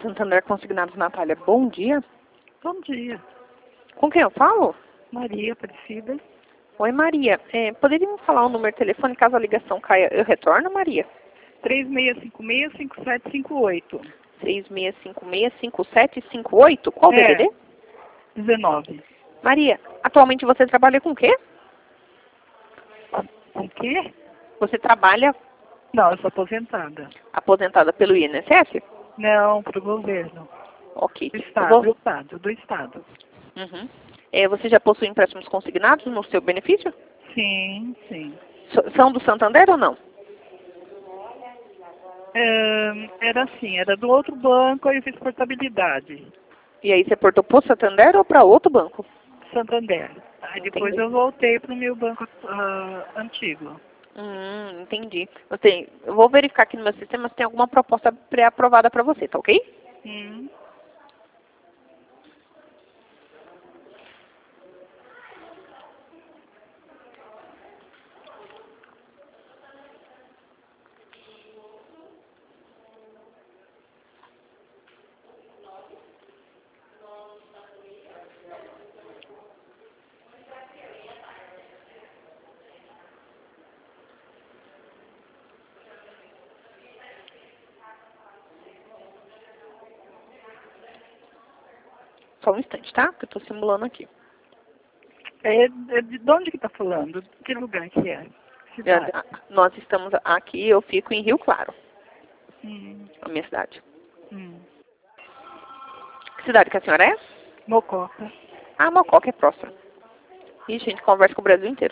Santander Consignados, Natália. Bom dia. Bom dia. Com quem eu falo? Maria Aparecida. Oi, Maria. Poderia me falar o número de telefone caso a ligação caia? Eu retorno, Maria? 3656-5758. 3656-5758? Qual o DDD? 19. Maria, atualmente você trabalha com o quê? Com o quê? Você trabalha Não, eu sou aposentada. aposentada pelo INSS? Não, para o governo. Ok. Do Estado, do Estado. Uhum. Você já possui empréstimos consignados no seu benefício? Sim, sim. São do Santander ou não? Era assim, era do outro banco, aí eu fiz portabilidade. E aí você portou para o Santander ou para outro banco? Santander. Aí depois Entendi. eu voltei para o meu banco antigo. Entendi. Eu vou verificar aqui no meu sistema se tem alguma proposta pré-aprovada para você, tá ok? Hum. Só um instante, tá? Que eu estou simulando aqui. De onde que tá falando? Que lugar que é? Cidade. Nós estamos aqui, eu fico em Rio Claro, a minha cidade. Que cidade que a senhora é? Mococa. Ah, Mococa é próximo. E a gente conversa com o Brasil inteiro.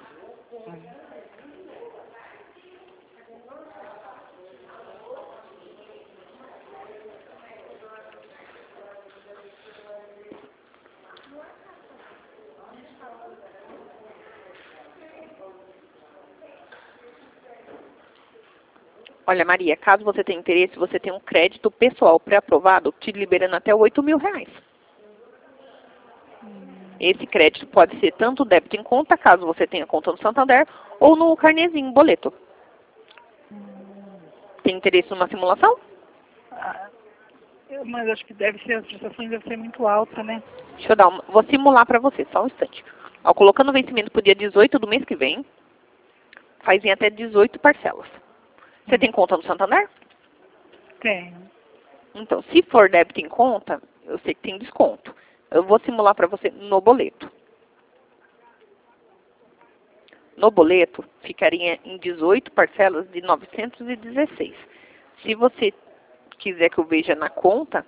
Olha, Maria, caso você tenha interesse, você tem um crédito pessoal pré-aprovado te liberando até R$ 8.000. Esse crédito pode ser tanto débito em conta, caso você tenha conta no Santander, ou no carnezinho, boleto. Tem interesse numa simulação? Mas acho que deve ser, as prestações devem ser muito altas, né? Deixa eu vou simular para você, só um instante. Colocando o vencimento para o dia 18 do mês que vem, faz em até 18 parcelas. Você tem conta no Santander? Tenho. Então, se for débito em conta, eu sei que tem desconto. Eu vou simular para você no boleto. No boleto, ficaria em 18 parcelas de 916. Se você quiser que eu veja na conta,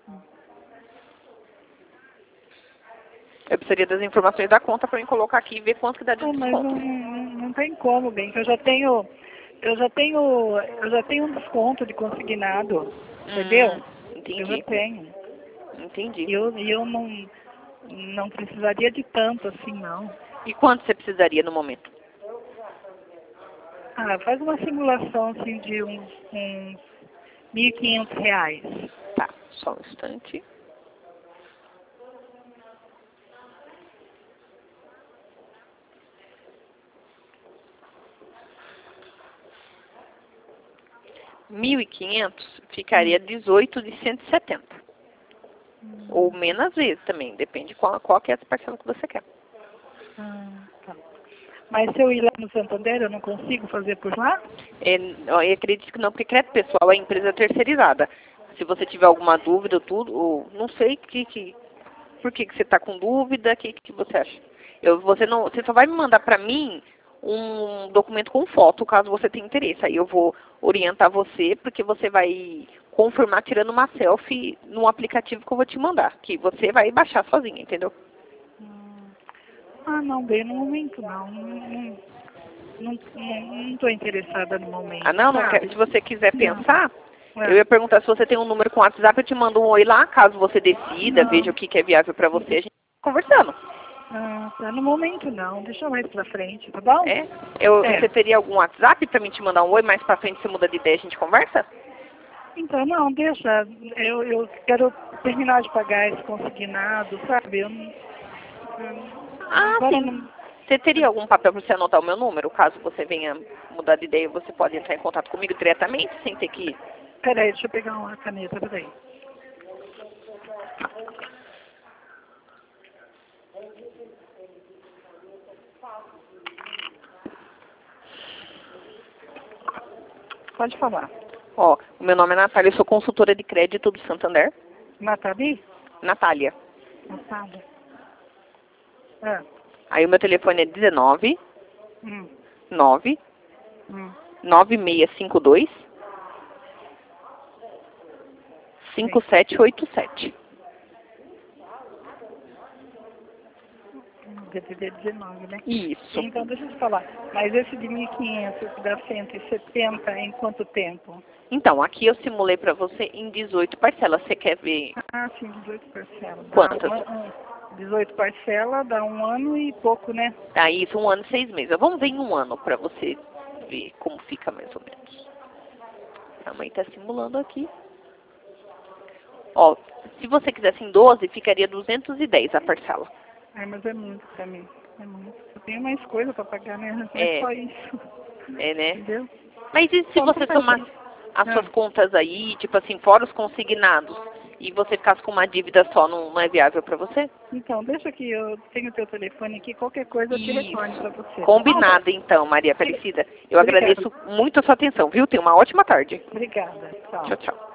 eu precisaria das informações da conta para eu colocar aqui e ver quanto que dá de Mas desconto. não tem como, bem, que eu já tenho um desconto de consignado, entendeu? Eu já Entendi. tenho. Entendi. E eu não precisaria de tanto assim, não. E quanto você precisaria no momento? Faz uma simulação assim de uns R$ 1.500. Tá, só um instante. R$ 1.500 ficaria 18 de 170. Ou menos vezes também, depende qual que é a parcela que você quer. Tá. Mas se eu ir lá no Santander, eu não consigo fazer por lá? Eu acredito que não, porque crédito pessoal é empresa terceirizada. Se você tiver alguma dúvida, ou não sei por que você está com dúvida, o que você acha? Você só vai me mandar para mim um documento com foto, caso você tenha interesse. Aí eu vou orientar você, porque você vai confirmar tirando uma selfie num aplicativo que eu vou te mandar, que você vai baixar sozinha, entendeu? Não, bem, no momento não. Não estou interessada no momento. Não sabe? quer. Se você quiser Não. pensar, eu ia perguntar se você tem um número com WhatsApp, eu te mando um oi lá, caso você decida, veja o que é viável para você, a gente vai conversando. Tá, no momento não. Deixa mais pra frente, tá bom? Você teria algum WhatsApp para mim te mandar um oi, mais pra frente você muda de ideia e a gente conversa? Então, não, deixa. Eu quero terminar de pagar esse consignado, sabe? Eu não, agora Sim. não. Você teria algum papel para você anotar o meu número? Caso você venha mudar de ideia, você pode entrar em contato comigo diretamente, sem ter que... Peraí, deixa eu pegar uma caneta, peraí. Pode falar. Ó, o meu nome é Natália, eu sou consultora de crédito do Santander. Nathalie? Natália. Natália. Ah. Aí o meu telefone é 19 9 Hum. 9652 5787. DDD 19, né? Isso. Então, deixa eu te falar. Mas esse de 1.500 que dá 170 em quanto tempo? Então, aqui eu simulei para você em 18 parcelas. Você quer ver Ah, sim, 18 parcelas. quantas? 18 parcelas dá 1 ano e pouco, né? Tá, isso, 1 ano e 6 meses. Vamos ver em 1 ano para você ver como fica mais ou menos. A mãe tá simulando aqui. Ó, se você quisesse em 12, ficaria 210 a parcela. Ai, mas é muito pra mim. É muito. Eu tenho mais coisa pra pagar, né? Não É. é só isso. É, né? Entendeu? Mas e se Então, você tá somasse as suas contas aí, tipo assim, fora os consignados, e você ficasse com uma dívida só, não é viável para você? Então, deixa que eu tenho o teu telefone aqui, qualquer coisa eu te retorno pra você. Combinado então, Maria Aparecida. Eu Obrigada. agradeço muito a sua atenção, viu? Tenha uma ótima tarde. Obrigada. Tchau. Tchau, tchau.